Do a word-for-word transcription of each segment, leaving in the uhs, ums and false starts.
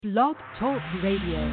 Blog Talk Radio.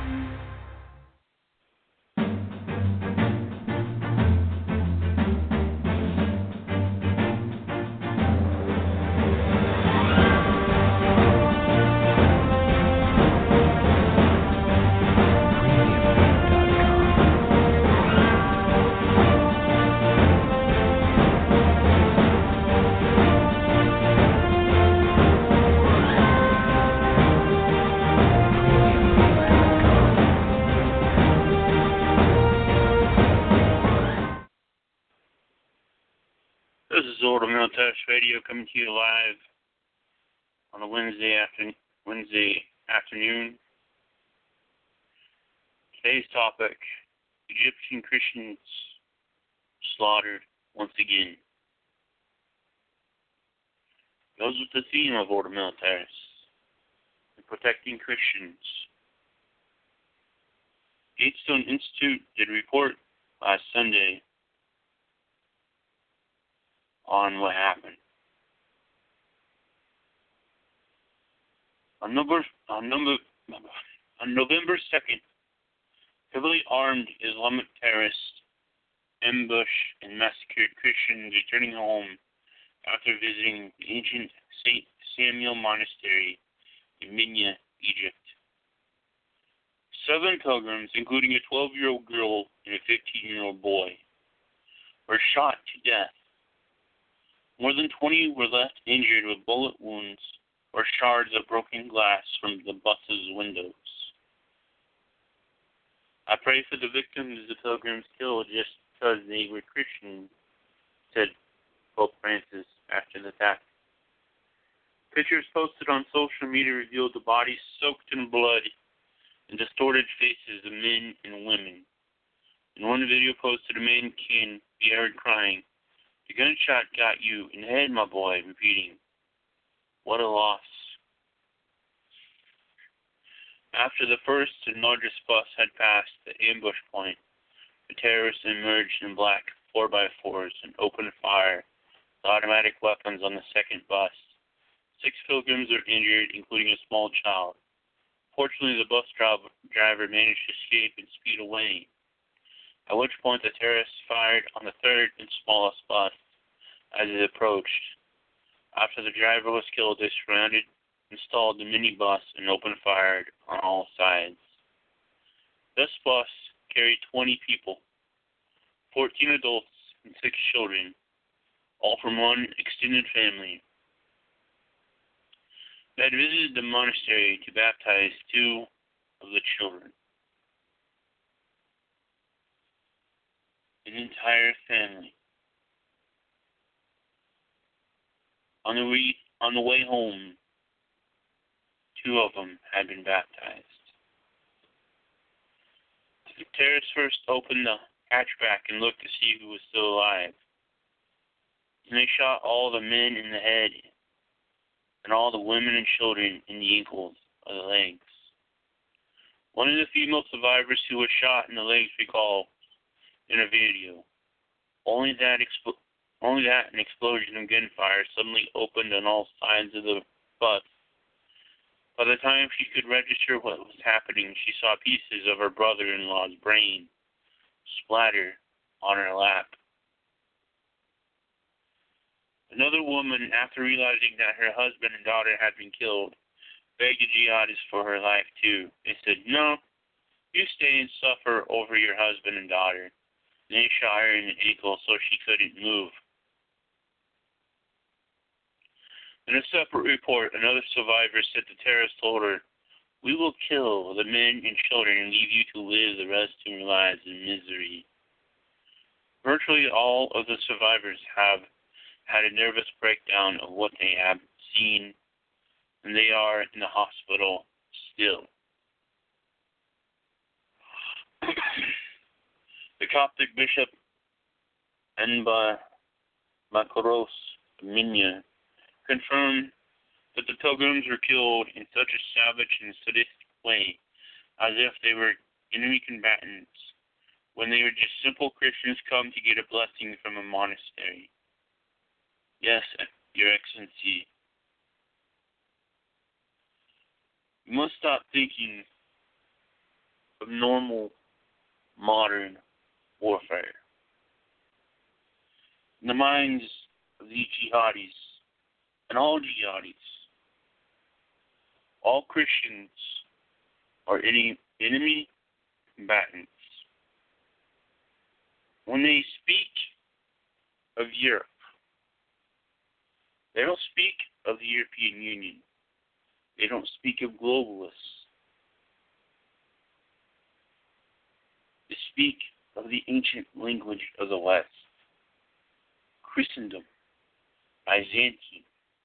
This is Order Military Radio coming to you live on a Wednesday after Wednesday afternoon. Today's topic: Egyptian Christians slaughtered once again. Goes with the theme of Order Militaris, protecting Christians. Gatestone Institute did a report last Sunday on what happened. On November, on November, on November second, heavily armed Islamic terrorists ambushed and massacred Christians returning home after visiting the ancient Saint Samuel Monastery in Minya, Egypt. Seven pilgrims, including a twelve-year-old girl and a fifteen-year-old boy, were shot to death. More than twenty were left injured with bullet wounds or shards of broken glass from the bus's windows. I pray for the victims the pilgrims killed just because they were Christian, said Pope Francis after the attack. Pictures posted on social media revealed the bodies soaked in blood and distorted faces of men and women. In one video posted, a man can be heard crying, "The gunshot got you in the head, my boy," repeating, "What a loss." After the first and largest bus had passed the ambush point, the terrorists emerged in black four by fours and opened fire with automatic weapons on the second bus. Six pilgrims were injured, including a small child. Fortunately, the bus driver managed to escape and speed away, at which point the terrorists fired on the third and smallest bus as it approached. After the driver was killed, they surrounded, installed the minibus, and opened fire on all sides. This bus carried twenty people, fourteen adults and six children, all from one extended family. They had visited the monastery to baptize two of the children. An entire family. On the, re- on the way home, two of them had been baptized. The terrorists first opened the hatchback and looked to see who was still alive. And they shot all the men in the head and all the women and children in the ankles of the legs. One of the female survivors who was shot in the legs recalled in a video, only that expl- only that an explosion of gunfire suddenly opened on all sides of the bus. By the time she could register what was happening, she saw pieces of her brother-in-law's brain splatter on her lap. Another woman, after realizing that her husband and daughter had been killed, begged the jihadists for her life too. They said, "No, you stay and suffer over your husband and daughter." And they shot her in the ankle so she couldn't move. In a separate report, another survivor said the terrorists told her, "We will kill the men and children and leave you to live the rest of your lives in misery." Virtually all of the survivors have had a nervous breakdown of what they have seen, and they are in the hospital still. The Coptic bishop Enba Makaros Minya confirmed that the pilgrims were killed in such a savage and sadistic way, as if they were enemy combatants, when they were just simple Christians come to get a blessing from a monastery. Yes, Your Excellency, We must stop thinking of normal, modern warfare. In the minds of these jihadis, and all jihadis, all Christians are any enemy combatants. When they speak of Europe, they don't speak of the European Union. They don't speak of globalists. They speak of the ancient language of the West, Christendom, Byzantium.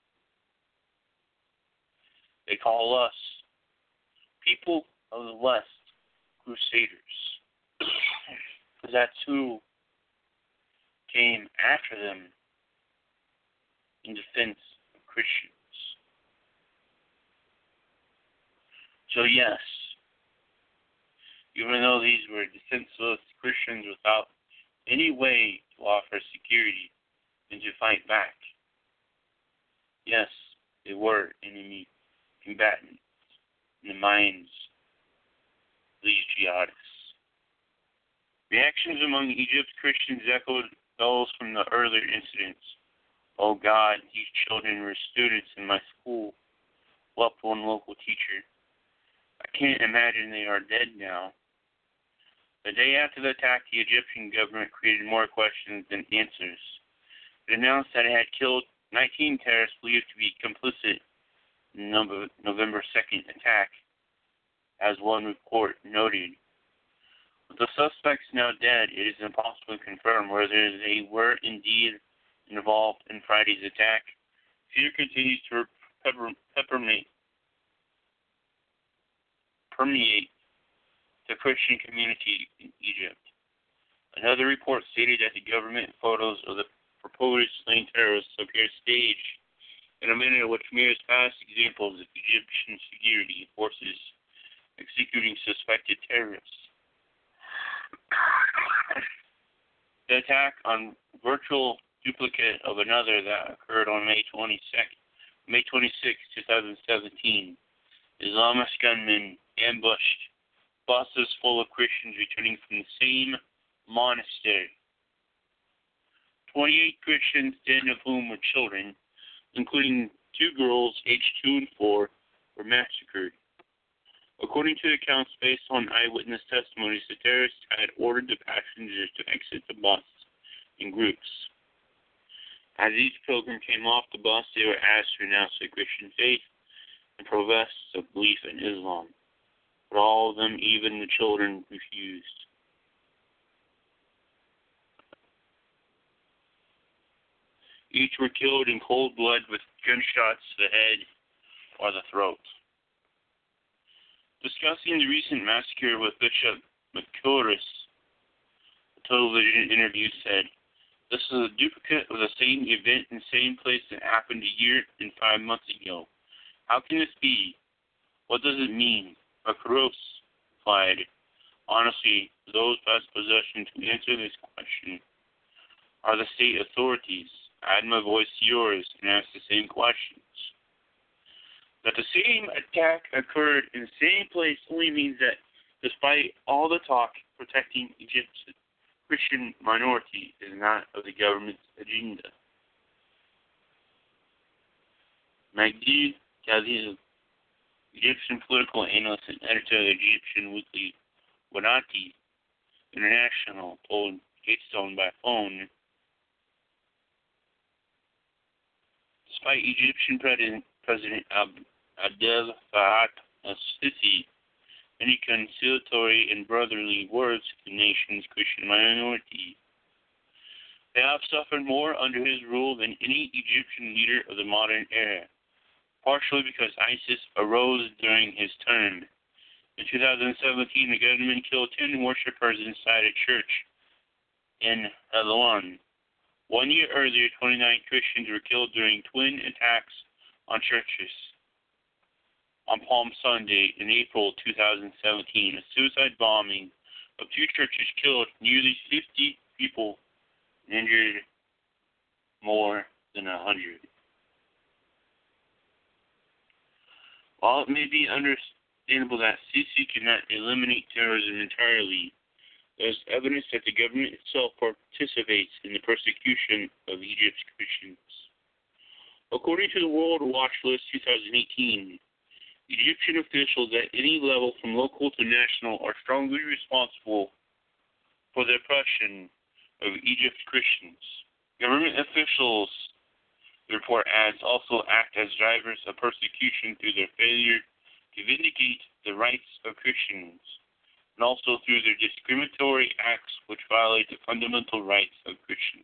They call us people of the West crusaders, because that's who came after them in defense of Christians. So yes, even though these were defenseless Christians without any way to offer security and to fight back, yes, they were enemy combatants in the minds of these jihadists. Reactions among Egypt's Christians echoed those from the earlier incidents. Oh God, these children were students in my school, wept one local teacher. I can't imagine they are dead now. The day after the attack, the Egyptian government created more questions than answers. It announced that it had killed nineteen terrorists believed to be complicit in the November second attack, as one report noted. With the suspects now dead, it is impossible to confirm whether they were indeed involved in Friday's attack. Fear continues to pepper, peppermate, permeate the Christian community in Egypt. Another report stated that the government photos of the proposed slain terrorists appear staged in a manner which mirrors past examples of Egyptian security forces executing suspected terrorists. The attack on virtual duplicate of another that occurred on May twenty-second, May twenty-sixth, twenty seventeen. Islamist gunmen ambushed buses full of Christians returning from the same monastery. twenty-eight Christians, ten of whom were children, including two girls aged two and four, were massacred. According to accounts based on eyewitness testimonies, the terrorists had ordered the passengers to exit the bus in groups. As each pilgrim came off the bus, they were asked to renounce their Christian faith and profess a belief in Islam. But all of them, even the children, refused. Each were killed in cold blood with gunshots to the head or the throat. Discussing the recent massacre with Bishop Macoris, a television interview said, "This is a duplicate of the same event in the same place that happened a year and five months ago. How can this be? What does it mean?" Macoris replied, "Honestly, those best positioned to answer this question are the state authorities. Add my voice to yours and ask the same questions." That the same attack occurred in the same place only means that despite all the talk, protecting Egypt's Christian minority is not of the government's agenda. Magdi Khalil, Egyptian political analyst and editor of the Egyptian weekly Wanati International, told Gatestone by phone, despite Egyptian President, President Abdel Fattah al-Sisi many conciliatory and brotherly words to the nation's Christian minority, they have suffered more under his rule than any Egyptian leader of the modern era, partially because ISIS arose during his term. In two thousand seventeen, the gunmen killed ten worshippers inside a church in Helwan. One year earlier, twenty-nine Christians were killed during twin attacks on churches. On Palm Sunday in April two thousand seventeen, a suicide bombing of two churches killed nearly fifty people and injured more than one hundred. While it may be under, understandable that Sisi cannot eliminate terrorism entirely. There is evidence that the government itself participates in the persecution of Egypt's Christians. According to the World Watch List twenty eighteen, Egyptian officials at any level from local to national are strongly responsible for the oppression of Egypt's Christians. Government officials, the report adds, also act as drivers of persecution through their failure to vindicate the rights of Christians, and also through their discriminatory acts which violate the fundamental rights of Christians.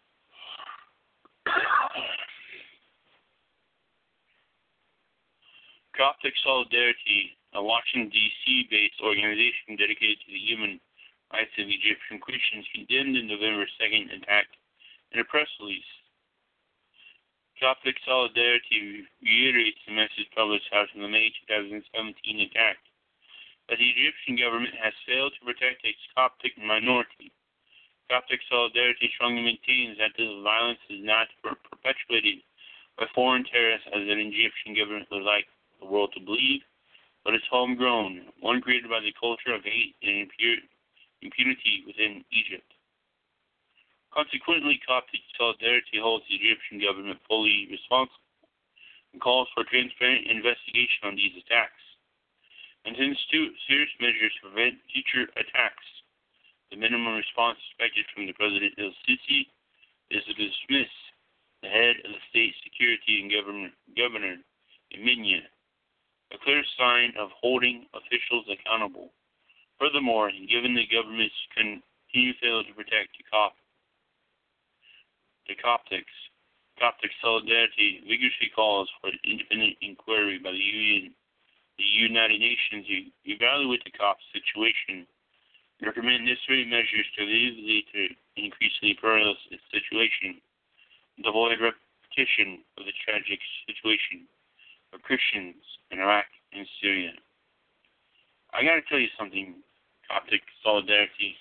Coptic Solidarity, a Washington, D C-based organization dedicated to the human rights of Egyptian Christians, condemned the November second attack in a press release. Coptic Solidarity reiterates the message published after the May twenty seventeen attack, that the Egyptian government has failed to protect its Coptic minority. Coptic Solidarity strongly maintains that this violence is not perpetuated by foreign terrorists as an Egyptian government would like the world to believe, but it's homegrown, one created by the culture of hate and impunity within Egypt. Consequently, Coptic Solidarity holds the Egyptian government fully responsible and calls for transparent investigation on these attacks, and intends to serious measures to prevent future attacks. The minimum response expected from the President el-Sisi is to dismiss the head of the State Security and Government Governor, Eminia, a clear sign of holding officials accountable. Furthermore, given the government's continued failure to protect the, Cop- the Coptics, Coptic Solidarity vigorously calls for an independent inquiry by the, Union, the United Nations to evaluate the Copts situation and recommend necessary measures to alleviate the increasingly perilous situation and avoid repetition of the tragic situation of Christians in Iraq and Syria. I gotta tell you something, Coptic Solidarity.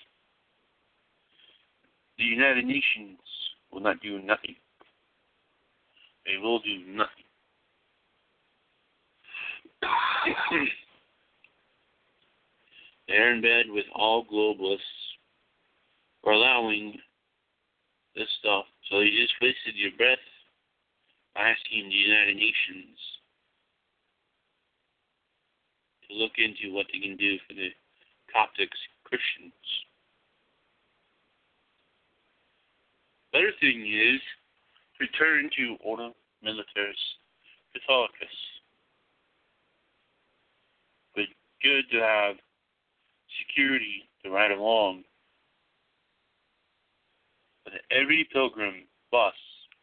The United Nations will not do nothing. They will do nothing. They're in bed with all globalists for allowing this stuff. So you just wasted your breath by asking the United Nations to look into what they can do for the Coptic Christians. Better thing is, return to Ordo Militaris Catholicus. But good to have security to ride along. But every pilgrim bus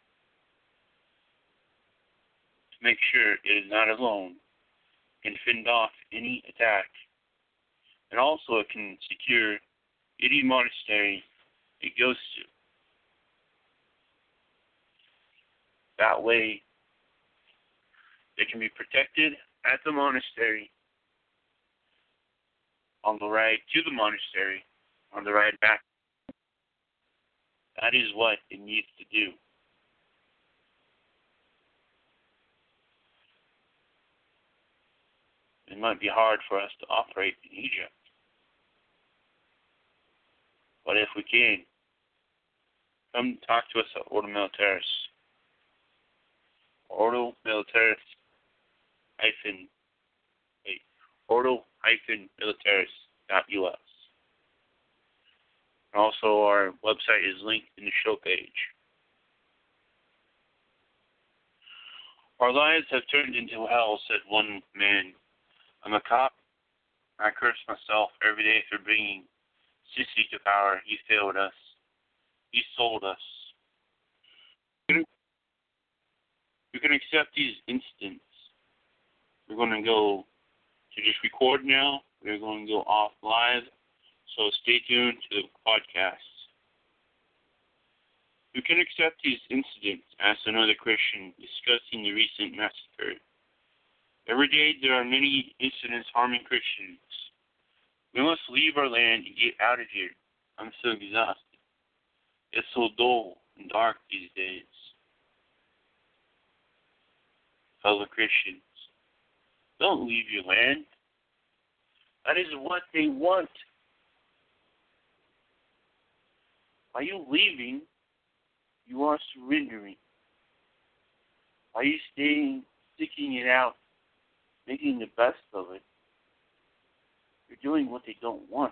to make sure it is not alone, can fend off any attack, and also it can secure any monastery it goes to. That way, they can be protected at the monastery, on the ride to the monastery, on the ride back. That is what it needs to do. It might be hard for us to operate in Egypt. But if we can, come talk to us at Ordo Militaris. Ordo Militaris hyphen wait, Ordo hyphen Militaris dot U S. And also our website is linked in the show page. Our lives have turned into hell, said one man. I'm a cop. I curse myself every day for bringing Sisi to power. He failed us. He sold us. We can accept these incidents. We're going to go to just record now. We're going to go off live. So stay tuned to the podcast. We can accept these incidents, asked another Christian, discussing the recent massacre. Every day there are many incidents harming Christians. We must leave our land and get out of here. I'm so exhausted. It's so dull and dark these days. Fellow Christians, don't leave your land. That is what they want. By you leaving, you are surrendering. By you staying, sticking it out, making the best of it, you're doing what they don't want.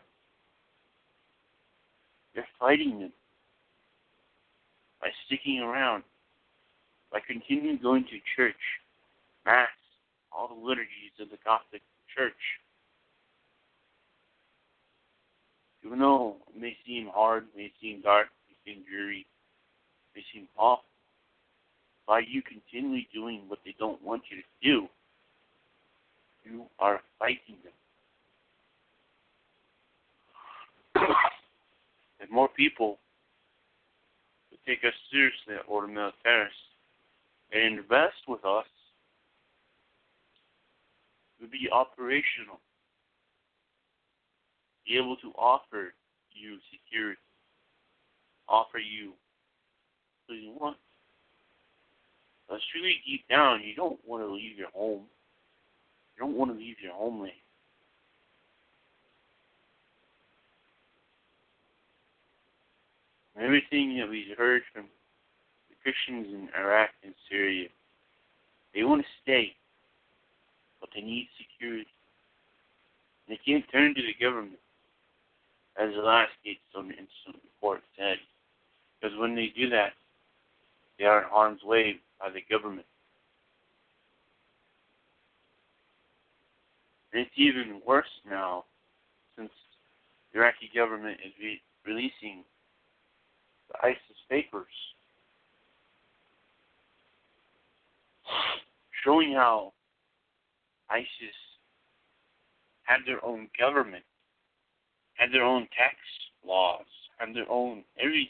You're fighting them by sticking around, by continuing going to church, Mass, all the liturgies of the Catholic Church. Even though it may seem hard, may seem dark, may seem dreary, may seem awful, by you continually doing what they don't want you to do, you are fighting them. If more people would take us seriously at Order Militaris and invest with us, we would be operational, be able to offer you security, offer you what you want. But truly deep down, you don't want to leave your home. You don't want to leave your homeland. And everything that we've heard from the Christians in Iraq and Syria, they want to stay, but they need security. And they can't turn to the government, as the last Gatestone incident report said, because when they do that, they are in harm's way by the government. And it's even worse now, since the Iraqi government is re- releasing the ISIS papers, showing how ISIS had their own government, had their own tax laws, had their own everything.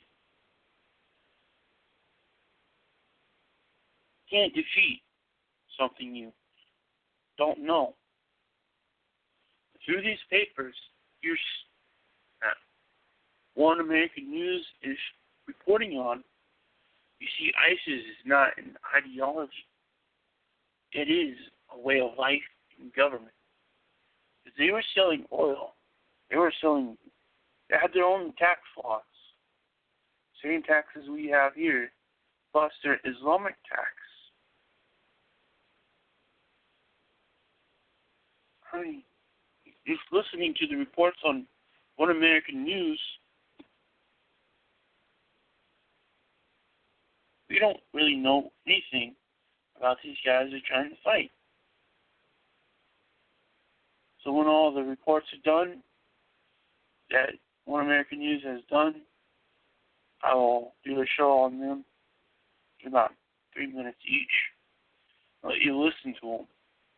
You can't defeat something you don't know. Through these papers, here's uh, One American News is reporting on, you see, ISIS is not an ideology. It is a way of life in government. Because they were selling oil. They were selling, they had their own tax laws. Same taxes we have here, plus their Islamic tax. I mean, just listening to the reports on One American News, we don't really know anything about these guys that are trying to fight. So when all the reports are done, that One American News has done, I will do a show on them in about three minutes each. I'll let you listen to them.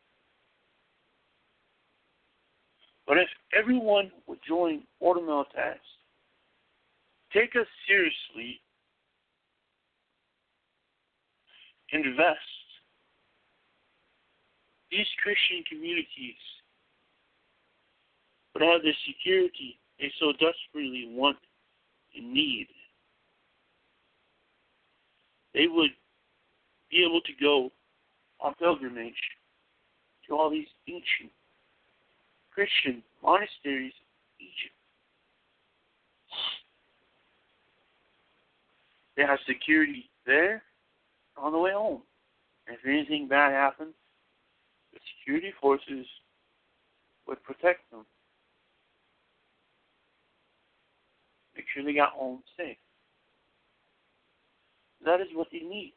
But if everyone would join Order Militaris, take us seriously, invest, these Christian communities would have the security they so desperately want and need. They would be able to go on pilgrimage to all these ancient Christian monasteries in Egypt. They have security there on the way home. And if anything bad happens, the security forces would protect them. Make sure they got home safe. That is what they need.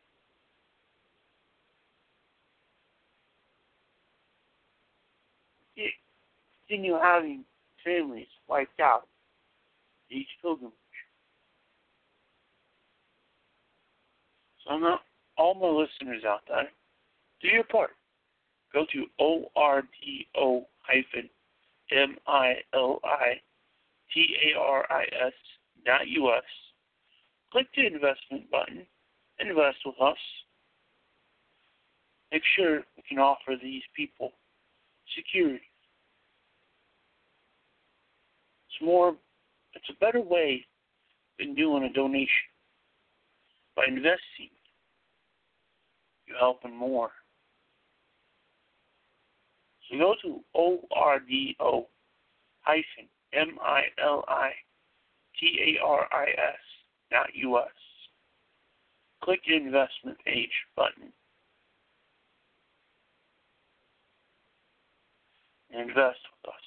Continue having families wiped out each pilgrimage. So I'm not, all my listeners out there, do your part. Go to O R D O hyphen M I L I T A R I S dot U S. Click the investment button. Invest with us. Make sure we can offer these people security. It's more, it's a better way than doing a donation. By investing, you're helping more. So go to O R D O hyphen M I L I T A R I S dot U S. Click the investment page button. Invest with us.